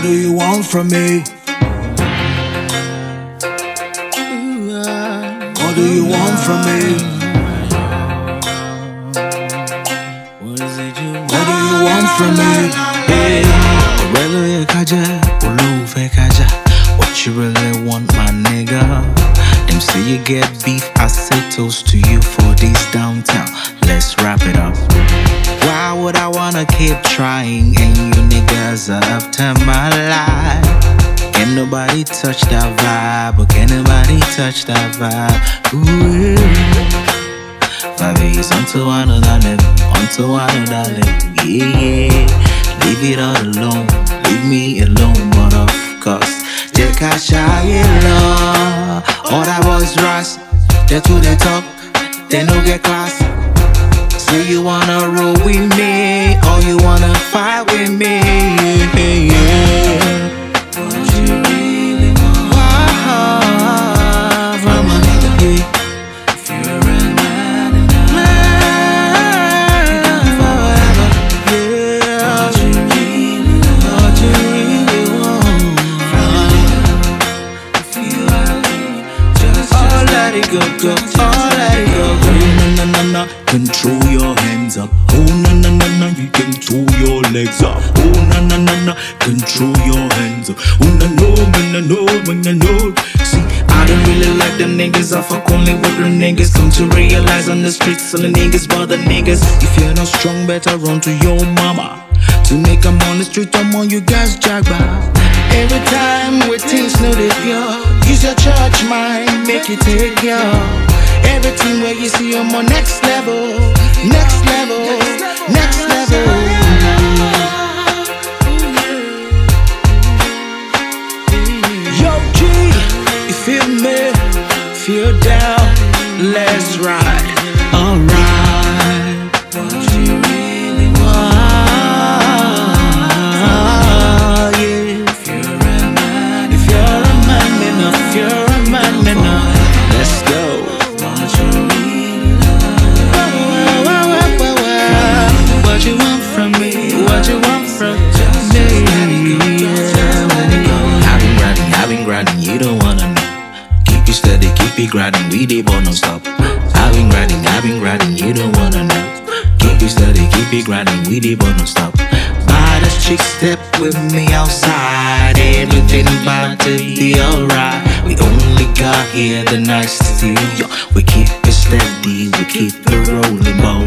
do you want from me? What do you want from me? What do you want from me? What you really want, my nigga? Them say you get beef, I say toast to you for this downtown. Let's wrap it up. Why would I wanna keep trying and you niggas are after my life? Can nobody touch that vibe? Or can nobody touch that vibe? Ooh, my baby's onto another level, onto another level. Yeah, leave it all alone, leave me alone. But of course, take a shot, love. All that boys rush, they to the top, they no get class. Say you wanna roll with me, or you wanna fight with me. Yeah. What you really want from a nigga? If you're a man enough, forever. Yeah. What you really want from a nigga? If you are just let it go, let it go. No, control your hands up. Oh na na na na, you can throw your legs up. Oh na na na na, control your hands up. Oh na no, na no, na no. See, I don't really like them niggas. I fuck only with real niggas. Come to realize on the streets, all the niggas bother niggas. If you're not strong, better run to your mama. To make them on the street, I'm on you guys jagba. Every time with things know they pure, use your church mind, make it take care. Everything where you see I'm on next level, next level, next level. Yo G, you feel me? Feel down, let's ride. Alright. What you really want? Yeah. If you're a man, enough, if you're a man enough, let's go. What you want from me? What you want from me? I've been grinding, you don't wanna know. Keep it steady, keep it grinding, we dey born non stop. I've been grinding, you don't wanna know. Keep it steady, keep it grinding, we dey born non stop. Baddest chick step with me outside, everything about to be alright. We only got here the nice to see you. We keep it steady, we keep it rolling, boy.